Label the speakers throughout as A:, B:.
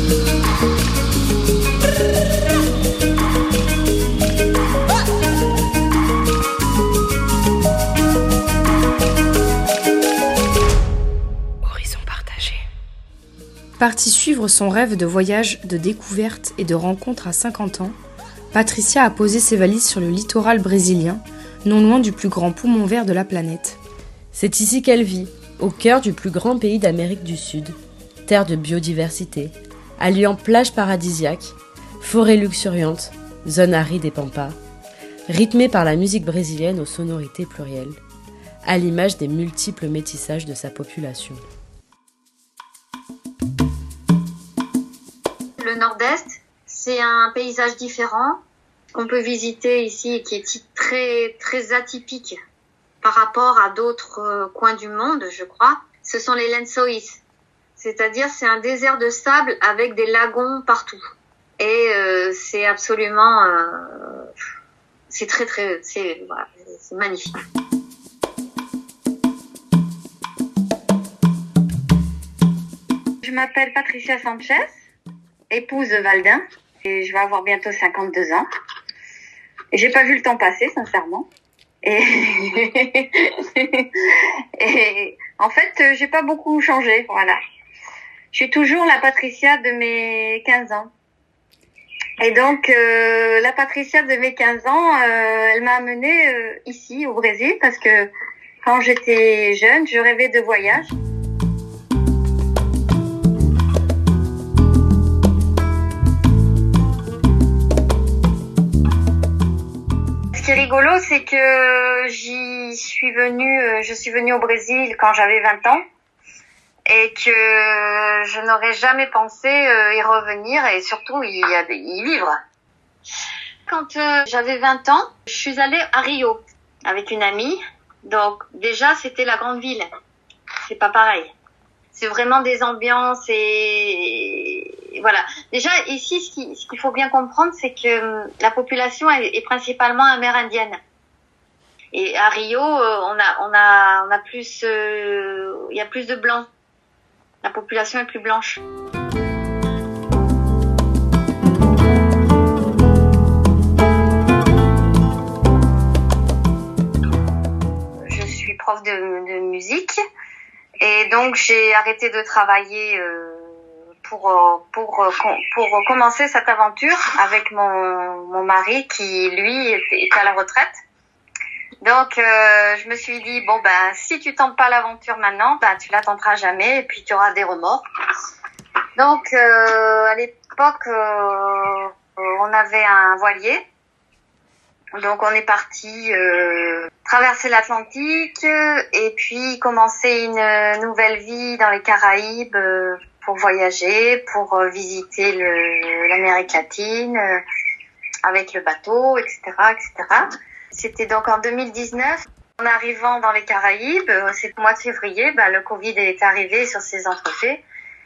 A: Partie suivre son rêve de voyage, de découverte et de rencontre à 50 ans, Patricia a posé ses valises sur le littoral brésilien, non loin du plus grand poumon vert de la planète.
B: C'est ici qu'elle vit, au cœur du plus grand pays d'Amérique du Sud, terre de biodiversité, alliant plages paradisiaques, forêts luxuriantes, zones arides et pampas, rythmée par la musique brésilienne aux sonorités plurielles, à l'image des multiples métissages de sa population.
C: Le Nord-Est, c'est un paysage différent qu'on peut visiter ici et qui est très, très atypique par rapport à d'autres coins du monde, je crois. Ce sont les Lençóis. C'est-à-dire, c'est un désert de sable avec des lagons partout. Et c'est absolument... c'est très, très... c'est magnifique. Je m'appelle Patricia Sanchez, épouse de Valdin, et je vais avoir bientôt 52 ans. Et j'ai pas vu le temps passer, sincèrement. Et en fait, j'ai pas beaucoup changé, voilà. Je suis toujours la Patricia de mes 15 ans. Et donc, la Patricia de mes 15 ans, elle m'a amenée ici, au Brésil, parce que quand j'étais jeune, je rêvais de voyage. Ce qui est rigolo, c'est que je suis venue au Brésil quand j'avais 20 ans et que je n'aurais jamais pensé y revenir et surtout y vivre. Quand j'avais 20 ans, je suis allée à Rio avec une amie. Donc déjà, c'était la grande ville. C'est pas pareil. C'est vraiment des ambiances et voilà. Déjà ici, ce qu'il faut bien comprendre, c'est que la population est principalement amérindienne. Et à Rio, on a plus, il y a plus de blancs. La population est plus blanche. Je suis prof de musique. Et donc j'ai arrêté de travailler pour commencer cette aventure avec mon mari qui lui est à la retraite. Donc je me suis dit bon ben si tu tentes pas l'aventure maintenant, ben tu la tenteras jamais et puis tu auras des remords. Donc à l'époque on avait un voilier. Donc on est parti traverser l'Atlantique et puis commencer une nouvelle vie dans les Caraïbes pour voyager, pour visiter l'Amérique latine avec le bateau, etc., etc. C'était donc en 2019. En arrivant dans les Caraïbes, c'est le mois de février, le Covid est arrivé sur ces entrefaits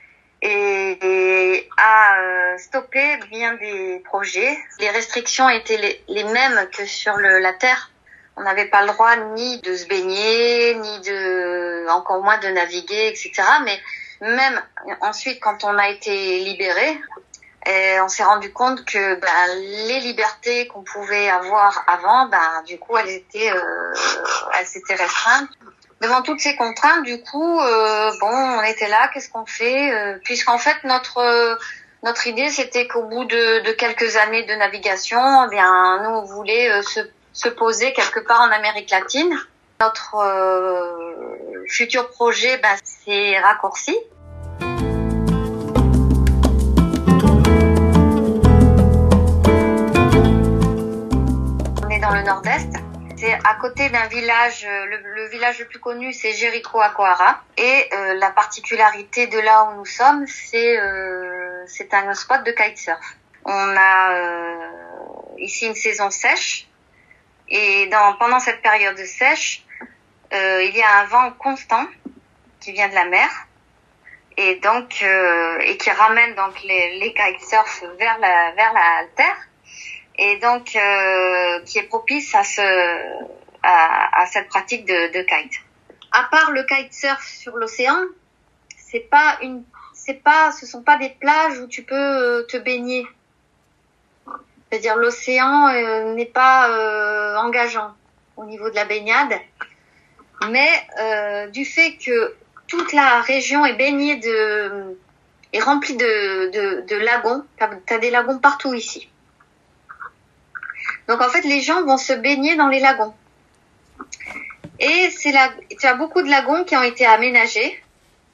C: et a stoppé bien des projets. Les restrictions étaient les mêmes que sur la terre. On n'avait pas le droit ni de se baigner, encore moins de naviguer, etc. Mais même ensuite, quand on a été libéré, on s'est rendu compte que les libertés qu'on pouvait avoir avant, du coup, elles s'étaient restreintes. Devant toutes ces contraintes, du coup, on était là, qu'est-ce qu'on fait puisqu'en fait, notre idée, c'était qu'au bout de quelques années de navigation, nous, on voulait se poser quelque part en Amérique latine. Notre futur projet, s'est raccourci. On est dans le Nord-Est. C'est à côté d'un village, le village le plus connu, c'est Jericoacoara. Et la particularité de là où nous sommes, c'est un spot de kitesurf. On a ici une saison sèche. Et pendant cette période sèche, il y a un vent constant qui vient de la mer. Et donc, et qui ramène donc les kitesurf vers la terre. Et donc qui est propice à cette pratique de kite. À part le kitesurf sur l'océan, c'est pas ce sont pas des plages où tu peux te baigner. C'est-à-dire l'océan n'est pas engageant au niveau de la baignade, mais du fait que toute la région est baignée est remplie de lagons. T'as des lagons partout ici. Donc en fait, les gens vont se baigner dans les lagons. Et tu as beaucoup de lagons qui ont été aménagés.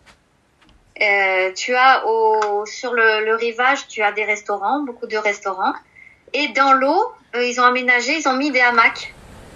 C: Tu as sur le rivage, tu as des restaurants, beaucoup de restaurants. Et dans l'eau, ils ont mis des hamacs.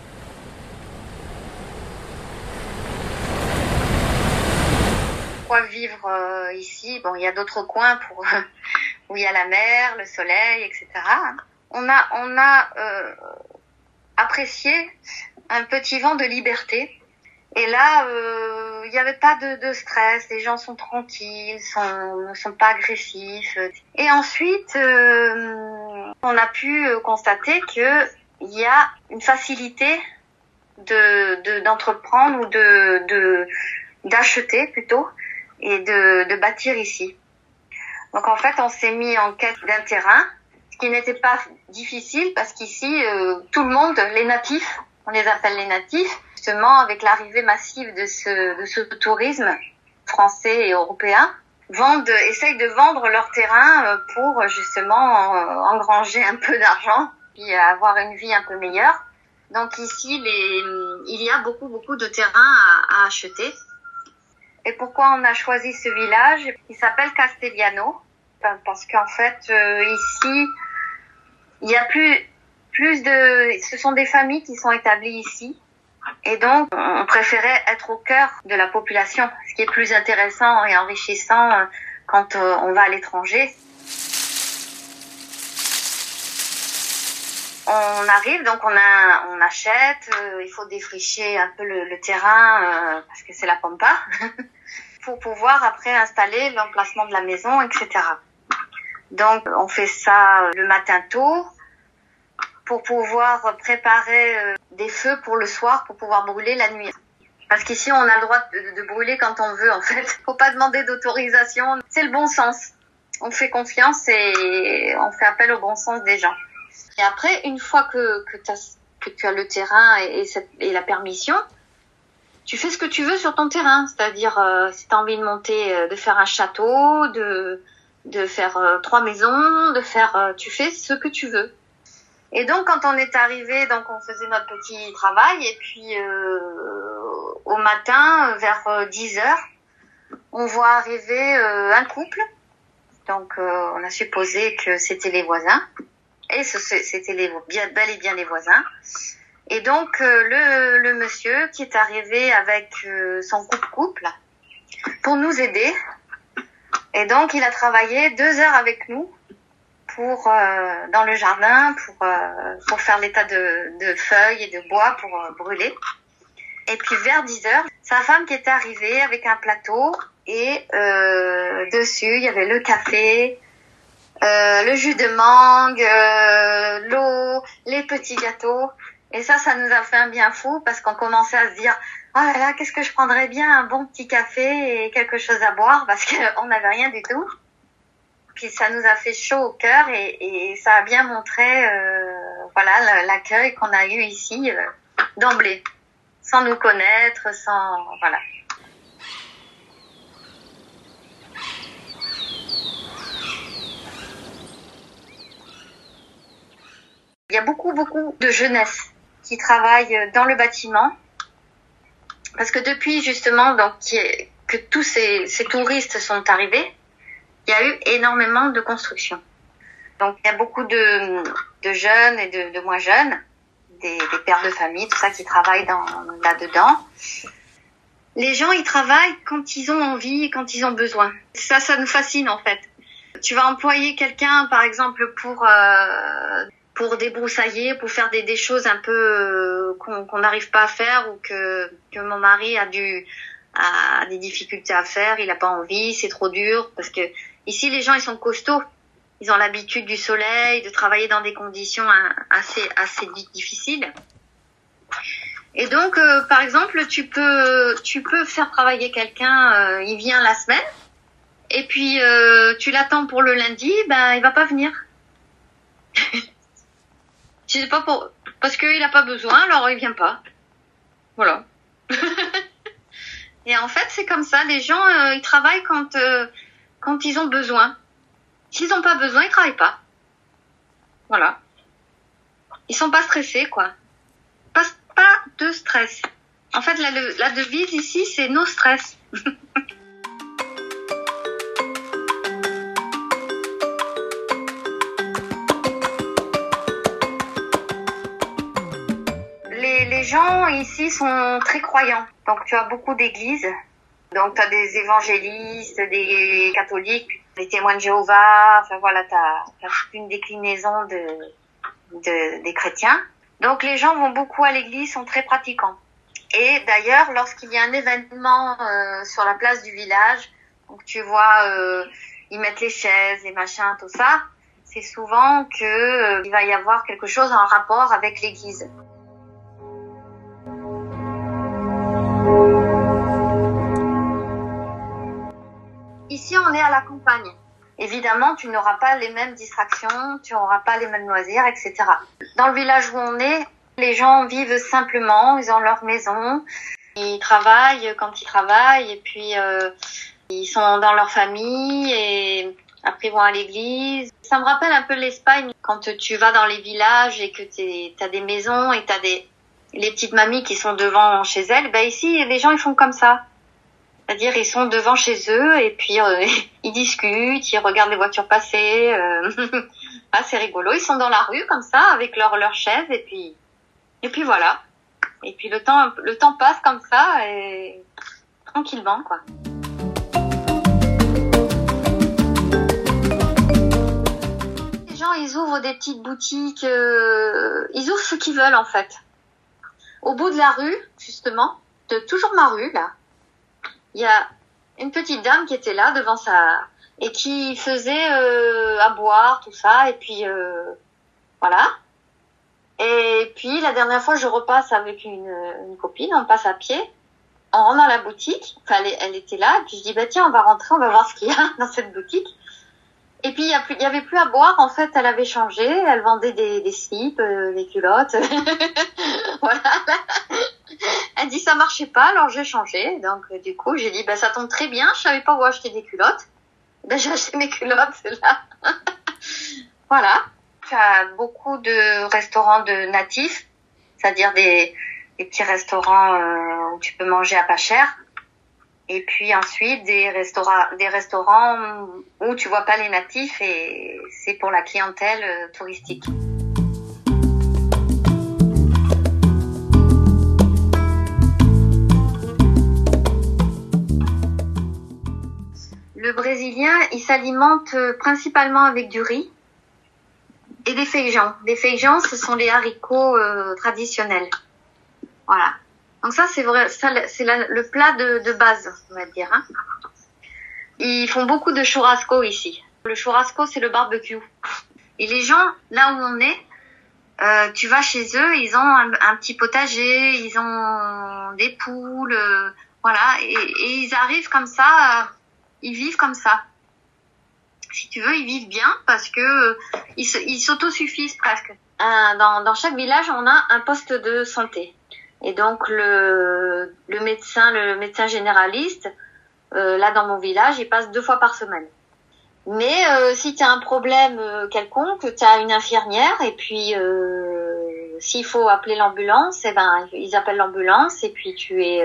C: Pourquoi vivre ici? Bon, il y a d'autres coins où il y a la mer, le soleil, etc. On a apprécié un petit vent de liberté. Et là, il n'y avait pas de stress. Les gens sont tranquilles, ne sont pas agressifs. Et ensuite, on a pu constater que il y a une facilité d'entreprendre ou d'acheter plutôt et de bâtir ici. Donc en fait, on s'est mis en quête d'un terrain, ce qui n'était pas difficile parce qu'ici, tout le monde, les natifs, on les appelle les natifs, justement avec l'arrivée massive de ce tourisme français et européen, essayent de vendre leur terrain pour justement engranger un peu d'argent puis avoir une vie un peu meilleure. Donc ici, il y a beaucoup de terrain à acheter. Et pourquoi on a choisi ce village? Il s'appelle Castellano parce qu'en fait ici il y a ce sont des familles qui sont établies ici. Et donc, on préférait être au cœur de la population, ce qui est plus intéressant et enrichissant quand on va à l'étranger. On arrive, donc on achète, il faut défricher un peu le terrain parce que c'est la pampa, pour pouvoir après installer l'emplacement de la maison, etc. Donc, on fait ça le matin tôt, pour pouvoir préparer des feux pour le soir, pour pouvoir brûler la nuit. Parce qu'ici, on a le droit de brûler quand on veut, en fait. Faut pas demander d'autorisation. C'est le bon sens. On fait confiance et on fait appel au bon sens des gens. Et après, une fois que tu as le terrain et la permission, tu fais ce que tu veux sur ton terrain. C'est-à-dire, si tu as envie de monter, de faire un château, de faire 3 maisons, tu fais ce que tu veux. Et donc, quand on est arrivé, donc on faisait notre petit travail et puis au matin, vers 10 heures, on voit arriver un couple. Donc, on a supposé que c'était les voisins. Et c'était bel et bien les voisins. Et donc, le monsieur qui est arrivé avec son couple pour nous aider. Et donc, il a travaillé 2 heures avec nous dans le jardin pour faire l'état de feuilles et de bois pour brûler. Et puis vers 10 heures, sa femme qui était arrivée avec un plateau et dessus il y avait le café, le jus de mangue, l'eau, les petits gâteaux. Et ça nous a fait un bien fou parce qu'on commençait à se dire oh là là, qu'est-ce que je prendrais bien un bon petit café et quelque chose à boire parce qu'on n'avait rien du tout. Puis ça nous a fait chaud au cœur et ça a bien montré l'accueil qu'on a eu ici d'emblée, sans nous connaître, voilà. Il y a beaucoup de jeunesse qui travaille dans le bâtiment parce que depuis justement que tous ces touristes sont arrivés, il y a eu énormément de construction. Donc, il y a beaucoup de jeunes et de moins jeunes, des pères de famille, tout ça qui travaillent là-dedans. Les gens, ils travaillent quand ils ont envie et quand ils ont besoin. Ça nous fascine, en fait. Tu vas employer quelqu'un, par exemple, pour débroussailler, pour faire des choses un peu qu'on n'arrive pas à faire ou que mon mari a des difficultés à faire, il n'a pas envie, c'est trop dur, parce que ici, les gens, ils sont costauds. Ils ont l'habitude du soleil, de travailler dans des conditions assez difficiles. Et donc, par exemple, tu peux faire travailler quelqu'un, il vient la semaine, et et puis tu l'attends pour le lundi, ben il va pas venir. Je sais pas parce qu'il a pas besoin, alors il vient pas. Voilà. Et en fait, c'est comme ça. Les gens, ils travaillent quand ils ont besoin. S'ils n'ont pas besoin, ils travaillent pas. Voilà. Ils sont pas stressés, quoi. Pas de stress. En fait, la devise ici, c'est no stress. Les gens ici sont très croyants. Donc, tu as beaucoup d'églises. Donc, tu as des évangélistes, des catholiques, des témoins de Jéhovah. Enfin, voilà, tu as une déclinaison des chrétiens. Donc, les gens vont beaucoup à l'église, sont très pratiquants. Et d'ailleurs, lorsqu'il y a un événement sur la place du village, donc tu vois, ils mettent les chaises, les machins, tout ça, c'est souvent que il va y avoir quelque chose en rapport avec l'église. Ici, on est à la campagne. Évidemment, tu n'auras pas les mêmes distractions, tu n'auras pas les mêmes loisirs, etc. Dans le village où on est, les gens vivent simplement, ils ont leur maison, ils travaillent quand ils travaillent, et puis ils sont dans leur famille, et après ils vont à l'église. Ça me rappelle un peu l'Espagne, quand tu vas dans les villages et que t'as des maisons et t'as les petites mamies qui sont devant chez elles. Ben ici, les gens ils font comme ça. C'est-à-dire, ils sont devant chez eux et puis ils discutent, ils regardent les voitures passer. Ah, c'est rigolo. Ils sont dans la rue comme ça avec leur chaise et puis voilà. Et puis le temps passe comme ça et tranquillement, quoi. Les gens, ils ouvrent des petites boutiques. Ils ouvrent ce qu'ils veulent en fait. Au bout de la rue, justement, de toujours ma rue là. Il y a une petite dame qui était là devant et qui faisait à boire, tout ça, et puis voilà. Et puis la dernière fois, je repasse avec une copine, on passe à pied, on rentre dans la boutique, enfin elle était là, et puis je dis bah tiens, on va rentrer, on va voir ce qu'il y a dans cette boutique. Et puis il y avait plus à boire, en fait, elle avait changé, elle vendait des slips, des culottes. Voilà. Elle dit ça marchait pas, alors j'ai changé. Donc du coup, j'ai dit bah ça tombe très bien, je savais pas où acheter des culottes. Ben j'ai acheté mes culottes là. Voilà. Tu as beaucoup de restaurants de natifs, c'est-à-dire des petits restaurants où tu peux manger à pas cher. Et puis ensuite des restaurants où tu vois pas les natifs et c'est pour la clientèle touristique. Le Brésilien, il s'alimente principalement avec du riz et des feijão. Des feijão, ce sont les haricots traditionnels. Voilà. Donc ça, c'est vrai, c'est le plat de base, on va dire. Hein. Ils font beaucoup de churrasco ici. Le churrasco, c'est le barbecue. Et les gens, là où on est, tu vas chez eux, ils ont un petit potager, ils ont des poules, voilà. Et ils arrivent comme ça, ils vivent comme ça. Si tu veux, ils vivent bien parce que ils s'autosuffisent presque. Dans chaque village, on a un poste de santé. Et donc le médecin généraliste, là dans mon village, il passe 2 fois par semaine. Mais si tu as un problème quelconque, tu as une infirmière et puis s'il faut appeler l'ambulance, eh ben ils appellent l'ambulance et puis tu es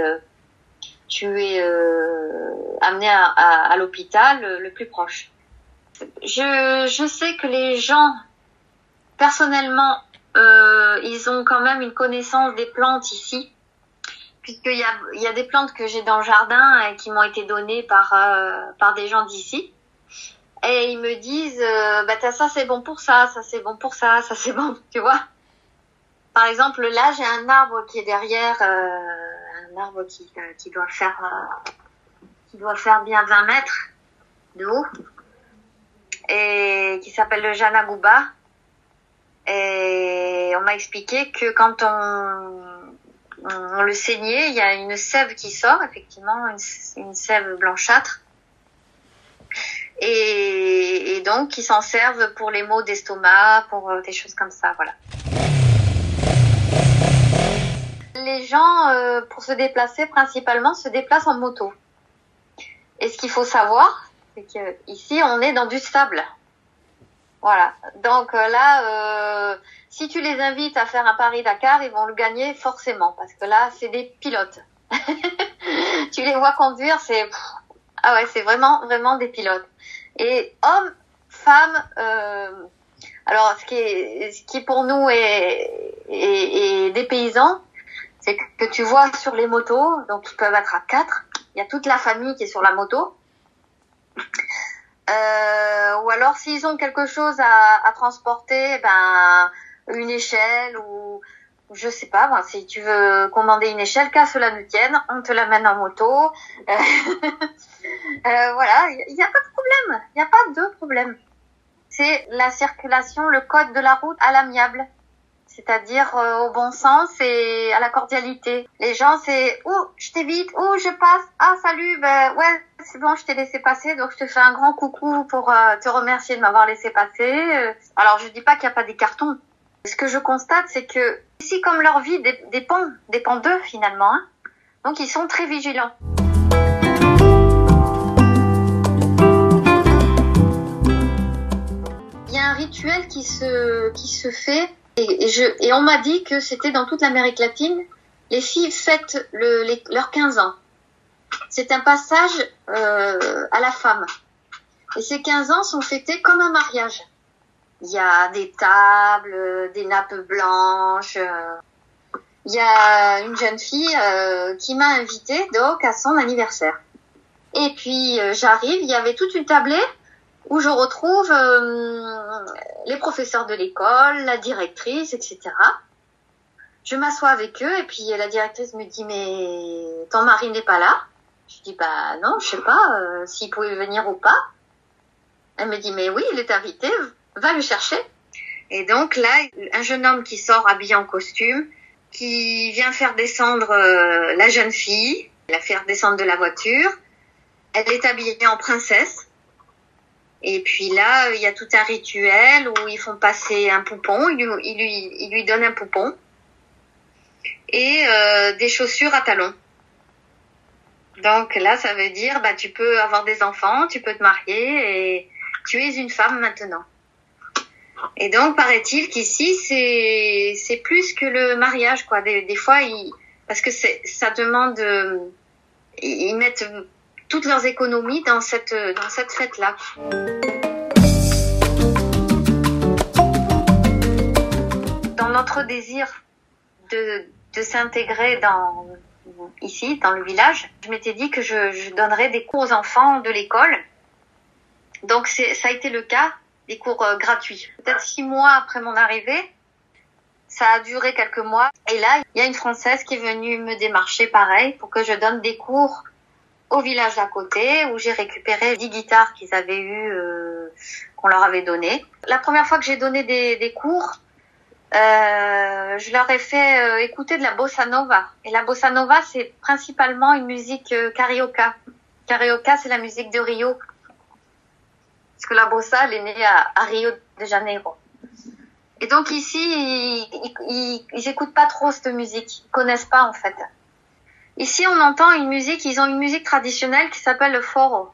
C: amené à l'hôpital le plus proche. Je sais que les gens personnellement ils ont quand même une connaissance des plantes ici, puisqu'il y a des plantes que j'ai dans le jardin et qui m'ont été données par des gens d'ici. Et ils me disent, bah ça c'est bon pour ça, ça c'est bon pour ça, ça c'est bon, tu vois. Par exemple, là j'ai un arbre qui est derrière, un arbre qui doit faire bien 20 mètres de haut, et qui s'appelle le Janaguba. Et on m'a expliqué que quand on le saignait, il y a une sève qui sort, effectivement, une sève blanchâtre. donc ils s'en servent pour les maux d'estomac, pour des choses comme ça, voilà. Les gens, pour se déplacer, principalement, se déplacent en moto. Et ce qu'il faut savoir, c'est que ici, on est dans du sable. Voilà. Donc là, si tu les invites à faire un Paris-Dakar, ils vont le gagner forcément, parce que là, c'est des pilotes. Tu les vois conduire, ah ouais, c'est vraiment, vraiment des pilotes. Et hommes, femmes, alors ce qui pour nous est des paysans, c'est que tu vois sur les motos, donc ils peuvent être à 4, il y a toute la famille qui est sur la moto. Ou alors s'ils ont quelque chose à transporter, une échelle ou je sais pas, si tu veux commander une échelle, qu'à cela nous tienne, on te l'amène en moto. Voilà, il n'y a pas de problème, il n'y a pas de problème. C'est la circulation, le code de la route à l'amiable. C'est-à-dire au bon sens et à la cordialité. Les gens, c'est « Oh, je t'évite, oh, je passe, ah, salut, ouais, c'est bon, je t'ai laissé passer, donc je te fais un grand coucou pour te remercier de m'avoir laissé passer. » Alors, je dis pas qu'il n'y a pas des cartons. Ce que je constate, c'est que ici, comme leur vie dépend d'eux, finalement, hein, donc ils sont très vigilants. Il y a un rituel qui se fait. Et on m'a dit que c'était dans toute l'Amérique latine. Les filles fêtent leurs 15 ans. C'est un passage à la femme. Et ces 15 ans sont fêtés comme un mariage. Il y a des tables, des nappes blanches. Il y a une jeune fille qui m'a invitée donc à son anniversaire. Et puis j'arrive, il y avait toute une tablée où je retrouve les professeurs de l'école, la directrice, etc. Je m'assois avec eux et puis la directrice me dit « Mais ton mari n'est pas là ?» Je dis « Bah non, je sais pas s'il pouvait venir ou pas. » Elle me dit « Mais oui, il est invité, va le chercher. » Et donc là, un jeune homme qui sort habillé en costume, qui vient faire descendre la jeune fille, la faire descendre de la voiture. Elle est habillée en princesse. Et puis là, il y a tout un rituel où ils font passer un poupon, ils lui donnent un poupon et des chaussures à talons. Donc là, ça veut dire, tu peux avoir des enfants, tu peux te marier et tu es une femme maintenant. Et donc, paraît-il qu'ici, c'est plus que le mariage, quoi. Des fois, parce que ça demande, ils mettent toutes leurs économies dans cette fête-là. Dans notre désir de s'intégrer ici, dans le village, je m'étais dit que je donnerais des cours aux enfants de l'école. Donc ça a été le cas, des cours gratuits. Peut-être 6 mois après mon arrivée, ça a duré quelques mois. Et là, il y a une Française qui est venue me démarcher pareil pour que je donne des cours au village d'à côté où j'ai récupéré 10 guitares qu'ils avaient qu'on leur avait données. La première fois que j'ai donné des cours, je leur ai fait écouter de la bossa nova. Et la bossa nova, c'est principalement une musique carioca. Carioca, c'est la musique de Rio. Parce que la bossa, elle est née à Rio de Janeiro. Et donc ici, ils écoutent pas trop cette musique. Ils connaissent pas, en fait. Ici, on entend ils ont une musique traditionnelle qui s'appelle le forró.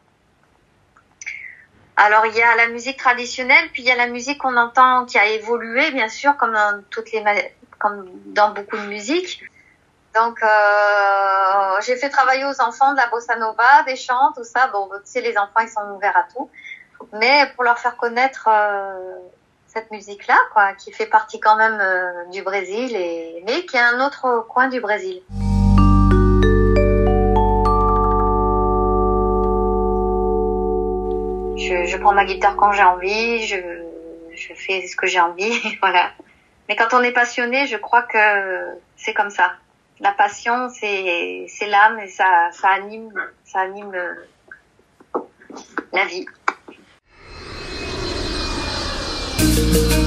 C: Alors, il y a la musique traditionnelle, puis il y a la musique qu'on entend qui a évolué, bien sûr, comme dans beaucoup de musiques. Donc, j'ai fait travailler aux enfants de la bossa nova, des chants, tout ça. Bon, tu sais, les enfants, ils sont ouverts à tout. Mais pour leur faire connaître cette musique-là, quoi, qui fait partie quand même du Brésil, mais qui est un autre coin du Brésil. Je prends ma guitare quand j'ai envie, je fais ce que j'ai envie, voilà. Mais quand on est passionné, je crois que c'est comme ça. La passion, c'est l'âme et ça anime la vie.